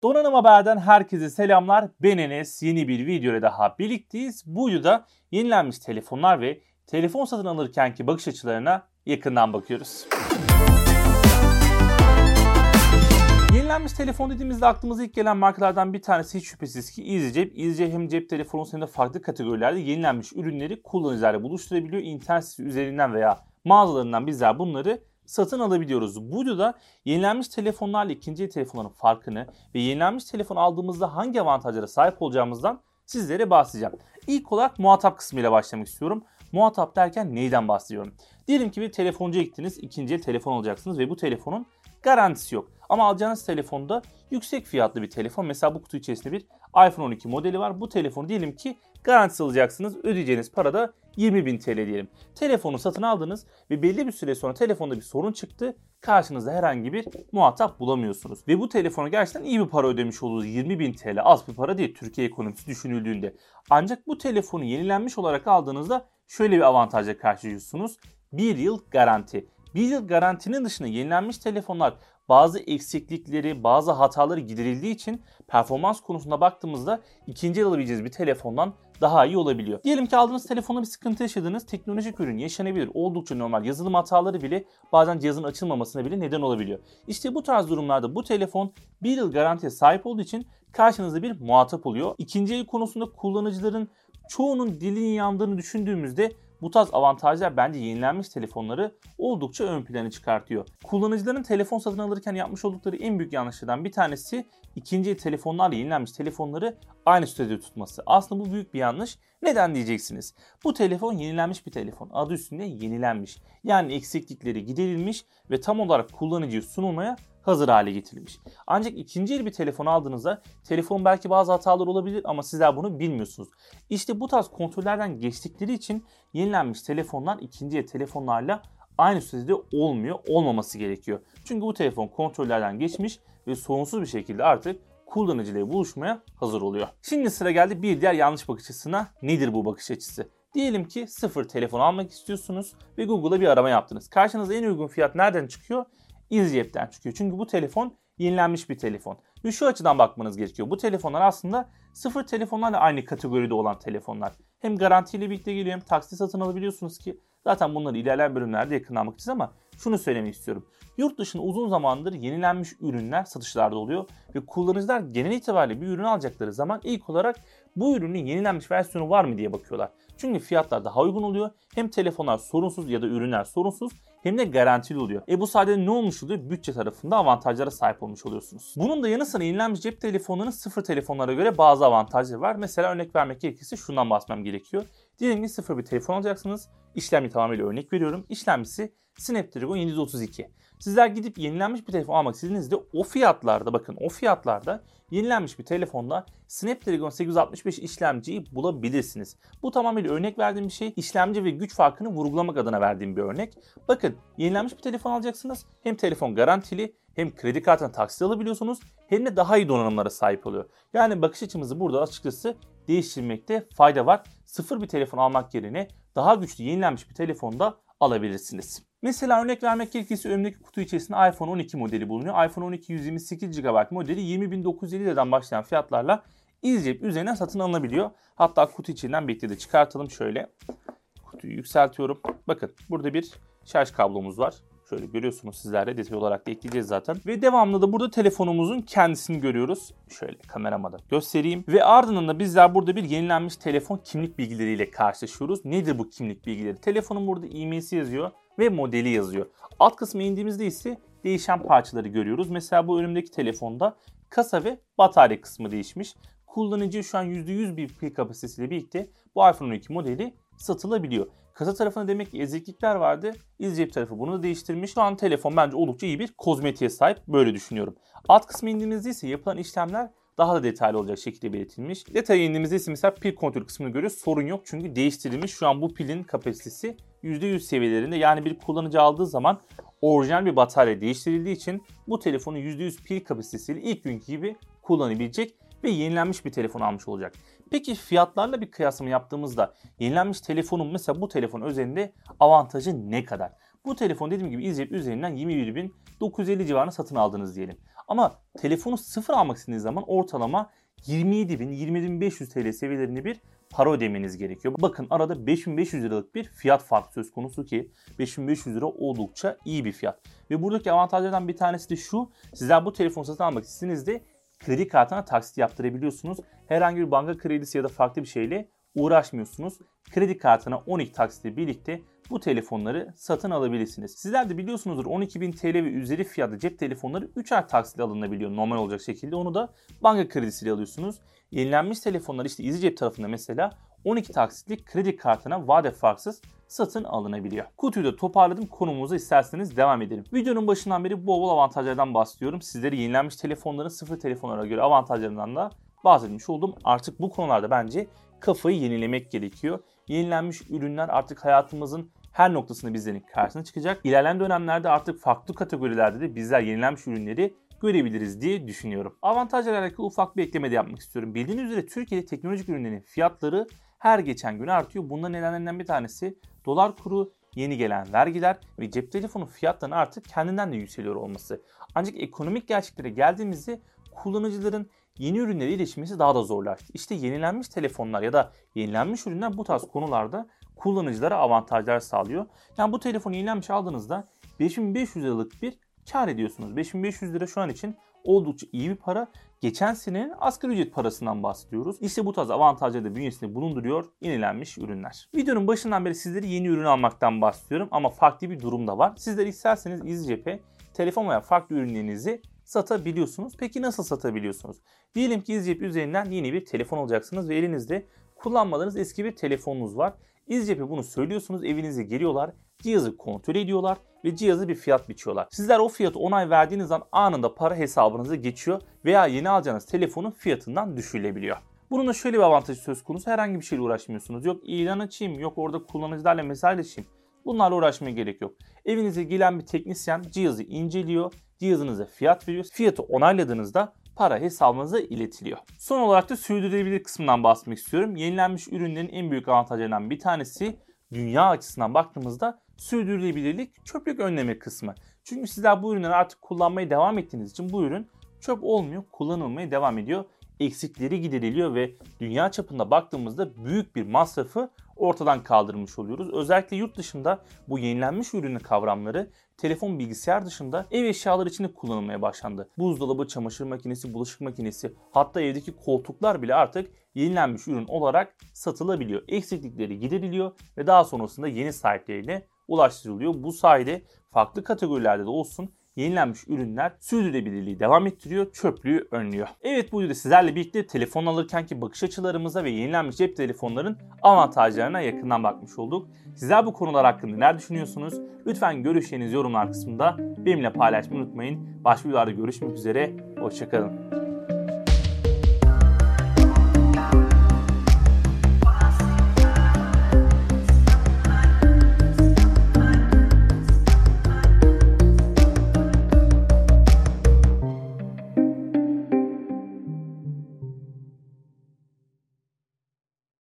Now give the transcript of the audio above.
Donanım Haber'den herkese selamlar. Ben Enes. Yeni bir videoyla daha birlikteyiz. Bu videoda yenilenmiş telefonlar ve telefon satın alırkenki bakış açılarına yakından bakıyoruz. Yenilenmiş telefon dediğimizde aklımıza ilk gelen markalardan bir tanesi hiç şüphesiz ki EasyCep. EasyCep hem cep telefonu hem de farklı kategorilerde yenilenmiş ürünleri kullanıcılarla buluşturabiliyor. İnternet sitesi üzerinden veya mağazalarından bizler bunları satın alabiliyoruz. Bu videoda yenilenmiş telefonlarla ikinci el telefonların farkını ve yenilenmiş telefon aldığımızda hangi avantajlara sahip olacağımızdan sizlere bahsedeceğim. İlk olarak muhatap kısmıyla başlamak istiyorum. Muhatap derken neyden bahsediyorum? Diyelim ki bir telefoncuya gittiniz, ikinci el telefon alacaksınız ve bu telefonun garantisi yok. Ama alacağınız telefonda yüksek fiyatlı bir telefon. Mesela bu kutu içerisinde bir iPhone 12 modeli var. Bu telefonu diyelim ki garantisi alacaksınız. Ödeyeceğiniz para da 20.000 TL diyelim. Telefonu satın aldınız ve belli bir süre sonra telefonda bir sorun çıktı. Karşınızda herhangi bir muhatap bulamıyorsunuz. Ve bu telefona gerçekten iyi bir para ödemiş olduğunuz 20.000 TL az bir para değil Türkiye ekonomisi düşünüldüğünde. Ancak bu telefonu yenilenmiş olarak aldığınızda şöyle bir avantajla karşılaşıyorsunuz. 1 yıl garanti. 1 yıl garantinin dışında yenilenmiş telefonlar bazı eksiklikleri, bazı hataları giderildiği için performans konusunda baktığımızda ikinci el alabileceğiniz bir telefondan daha iyi olabiliyor. Diyelim ki aldığınız telefonda bir sıkıntı yaşadınız. Teknolojik ürün yaşanabilir. Oldukça normal. Yazılım hataları bile bazen cihazın açılmamasına bile neden olabiliyor. İşte bu tarz durumlarda bu telefon 1 yıl garantiye sahip olduğu için karşınızda bir muhatap oluyor. İkinci el konusunda kullanıcıların çoğunun dilinin yandığını düşündüğümüzde bu tarz avantajlar bence yenilenmiş telefonları oldukça ön plana çıkartıyor. Kullanıcıların telefon satın alırken yapmış oldukları en büyük yanlışlardan bir tanesi ikinci el telefonlarla yenilenmiş telefonları aynı statüde tutması. Aslında bu büyük bir yanlış. Neden diyeceksiniz? Bu telefon yenilenmiş bir telefon. Adı üstünde yenilenmiş. Yani eksiklikleri giderilmiş ve tam olarak kullanıcıya sunulmaya hazır hale getirilmiş. Ancak ikinci el bir telefon aldığınızda telefon belki bazı hatalar olabilir ama sizler bunu bilmiyorsunuz. İşte bu tarz kontrollerden geçtikleri için yenilenmiş telefonlar ikinci el telefonlarla aynı sürede olmaması gerekiyor. Çünkü bu telefon kontrollerden geçmiş ve sorunsuz bir şekilde artık kullanıcıyla buluşmaya hazır oluyor. Şimdi sıra geldi bir diğer yanlış bakış açısına. Nedir bu bakış açısı? Diyelim ki sıfır telefon almak istiyorsunuz ve Google'da bir arama yaptınız. Karşınıza en uygun fiyat nereden çıkıyor? EasyCep'ten çıkıyor. Çünkü bu telefon yenilenmiş bir telefon. Ve şu açıdan bakmanız gerekiyor. Bu telefonlar aslında sıfır telefonlarla aynı kategoride olan telefonlar. Hem garantiyle birlikte geliyor hem taksi satın alabiliyorsunuz ki zaten bunları ilerleyen bölümlerde yakından bakacağız ama şunu söylemek istiyorum. Yurt dışında uzun zamandır yenilenmiş ürünler satışlarda oluyor ve kullanıcılar genel itibariyle bir ürün alacakları zaman ilk olarak bu ürünün yenilenmiş versiyonu var mı diye bakıyorlar. Çünkü fiyatlar daha uygun oluyor. Hem telefonlar sorunsuz ya da ürünler sorunsuz hem de garantili oluyor. Bu sayede ne olmuş oluyor? Bütçe tarafında avantajlara sahip olmuş oluyorsunuz. Bunun da yanı sıra yenilenmiş cep telefonlarının sıfır telefonlara göre bazı avantajları var. Mesela örnek vermek gerekirse şundan bahsetmem gerekiyor. Diyelim ki sıfır bir telefon alacaksınız. İşlemci tamamıyla örnek veriyorum. İşlemcisi Snapdragon 732. Sizler gidip yenilenmiş bir telefon almak istediğinizde o fiyatlarda yenilenmiş bir telefonda Snapdragon 865 işlemciyi bulabilirsiniz. Bu tamamıyla örnek verdiğim bir şey. İşlemci ve güç farkını vurgulamak adına verdiğim bir örnek. Bakın yenilenmiş bir telefon alacaksınız. Hem telefon garantili hem kredi kartına taksit alabiliyorsunuz hem de daha iyi donanımlara sahip oluyor. Yani bakış açımızı burada açıkçası değiştirmekte fayda var. Sıfır bir telefon almak yerine daha güçlü yenilenmiş bir telefonda alabilirsiniz. Mesela örnek vermek gerekirse önümdeki kutu içerisinde iPhone 12 modeli bulunuyor. iPhone 12 128 GB modeli 20.950 liradan başlayan fiyatlarla EasyCep üzerinden satın alınabiliyor. Hatta kutu içinden birlikte de çıkartalım şöyle. Kutuyu yükseltiyorum. Bakın burada bir şarj kablomuz var. Şöyle görüyorsunuz sizler de detay olarak da ekleyeceğiz zaten. Ve devamlı da burada telefonumuzun kendisini görüyoruz. Şöyle kamerama da göstereyim. Ve ardından da bizler burada bir yenilenmiş telefon kimlik bilgileriyle karşılaşıyoruz. Nedir bu kimlik bilgileri? Telefonun burada e-mail'si yazıyor ve modeli yazıyor. Alt kısmı indiğimizde ise değişen parçaları görüyoruz. Mesela bu önümdeki telefonda kasa ve batarya kısmı değişmiş. Kullanıcı şu an %100 bir pil kapasitesiyle birlikte bu iPhone 12 modeli satılabiliyor. Kasa tarafında demek ki eziklikler vardı. EasyCep tarafı bunu da değiştirmiş. Şu an telefon bence oldukça iyi bir kozmetiğe sahip. Böyle düşünüyorum. Alt kısmı indiğimizde ise yapılan işlemler daha da detaylı olacak şekilde belirtilmiş. Detaya indiğimizde ise mesela pil kontrol kısmını görüyoruz. Sorun yok çünkü değiştirilmiş. Şu an bu pilin kapasitesi %100 seviyelerinde. Yani bir kullanıcı aldığı zaman orijinal bir batarya değiştirildiği için bu telefonun %100 pil kapasitesiyle ilk günkü gibi kullanabilecek ve yenilenmiş bir telefon almış olacak. Peki fiyatlarla bir kıyaslama yaptığımızda yenilenmiş telefonun mesela bu telefon üzerinde avantajı ne kadar? Bu telefon dediğim gibi EasyCep üzerinden 21.950 civarında satın aldınız diyelim. Ama telefonu sıfır almak istediğiniz zaman ortalama 27.000-27.500 TL seviyelerinde bir para ödemeniz gerekiyor. Bakın arada 5.500 liralık bir fiyat farkı söz konusu ki 5.500 lira oldukça iyi bir fiyat. Ve buradaki avantajlardan bir tanesi de şu: sizler bu telefonu satın almak istediğinizde kredi kartına taksit yaptırabiliyorsunuz. Herhangi bir banka kredisi ya da farklı bir şeyle uğraşmıyorsunuz. Kredi kartına 12 taksitle birlikte bu telefonları satın alabilirsiniz. Sizler de biliyorsunuzdur, 12.000 TL ve üzeri fiyatlı cep telefonları 3 ay taksitle alınabiliyor normal olacak şekilde. Onu da banka kredisiyle alıyorsunuz. Yenilenmiş telefonlar işte EasyCep tarafında mesela 12 taksitlik kredi kartına vade farksız satın alınabiliyor. Kutuyu da toparladım. Konumuza isterseniz devam edelim. Videonun başından beri bol bol avantajlardan bahsediyorum. Sizlere yenilenmiş telefonların sıfır telefonlara göre avantajlarından da bahsetmiş oldum. Artık bu konularda bence kafayı yenilemek gerekiyor. Yenilenmiş ürünler artık hayatımızın her noktasında bizlerin karşısına çıkacak. İlerleyen dönemlerde artık farklı kategorilerde de bizler yenilenmiş ürünleri görebiliriz diye düşünüyorum. Avantajlarla alakalı ufak bir ekleme de yapmak istiyorum. Bildiğiniz üzere Türkiye'de teknolojik ürünlerin fiyatları her geçen gün artıyor. Bunların nedenlerinden bir tanesi dolar kuru, yeni gelen vergiler ve cep telefonu fiyatlarının artık kendinden de yükseliyor olması. Ancak ekonomik gerçeklere geldiğimizde kullanıcıların yeni ürünlere erişmesi daha da zorlaştı. İşte yenilenmiş telefonlar ya da yenilenmiş ürünler bu tarz konularda kullanıcılara avantajlar sağlıyor. Yani bu telefonu yenilenmiş aldığınızda 5.500 liralık bir kar ediyorsunuz. 5.500 lira şu an için oldukça iyi bir para. Geçen senenin asgari ücret parasından bahsediyoruz. İşte bu tarz avantajları da bünyesinde bulunduruyor yenilenmiş ürünler. Videonun başından beri sizlere yeni ürün almaktan bahsediyorum ama farklı bir durum da var. Sizler isterseniz EasyCep'e telefon veya farklı ürünlerinizi satabiliyorsunuz. Peki nasıl satabiliyorsunuz? Diyelim ki EasyCep üzerinden yeni bir telefon alacaksınız ve elinizde kullanmadığınız eski bir telefonunuz var. EasyCep'e bunu söylüyorsunuz, evinize geliyorlar, cihazı kontrol ediyorlar ve cihazı bir fiyat biçiyorlar. Sizler o fiyatı onay verdiğiniz an anında para hesabınıza geçiyor veya yeni alacağınız telefonun fiyatından düşürülebiliyor. Bunun da şöyle bir avantajı söz konusu: herhangi bir şeyle uğraşmıyorsunuz. Yok ilan açayım, yok orada kullanıcılarla mesajlaşayım. Bunlarla uğraşmaya gerek yok. Evinize gelen bir teknisyen cihazı inceliyor, cihazınıza fiyat veriyor. Fiyatı onayladığınızda para hesabınıza iletiliyor. Son olarak da sürdürülebilir kısmından bahsetmek istiyorum. Yenilenmiş ürünlerin en büyük avantajlarından bir tanesi dünya açısından baktığımızda sürdürülebilirlik, çöplük önleme kısmı. Çünkü sizler bu ürünleri artık kullanmaya devam ettiğiniz için bu ürün çöp olmuyor, kullanılmaya devam ediyor. Eksikleri gideriliyor ve dünya çapında baktığımızda büyük bir masrafı ortadan kaldırmış oluyoruz. Özellikle yurt dışında bu yenilenmiş ürünün kavramları telefon, bilgisayar dışında ev eşyaları için de kullanılmaya başlandı. Buzdolabı, çamaşır makinesi, bulaşık makinesi, hatta evdeki koltuklar bile artık yenilenmiş ürün olarak satılabiliyor. Eksiklikleri gideriliyor ve daha sonrasında yeni sahiplerine ulaştırılıyor. Bu sayede farklı kategorilerde de olsun yenilenmiş ürünler sürdürülebilirliği devam ettiriyor, çöplüğü önlüyor. Evet, bu videoda sizlerle birlikte telefon alırkenki bakış açılarımıza ve yenilenmiş cep telefonların avantajlarına yakından bakmış olduk. Sizler bu konular hakkında neler düşünüyorsunuz? Lütfen görüşlerinizi yorumlar kısmında benimle paylaşmayı unutmayın. Başka videolarda görüşmek üzere, hoşçakalın.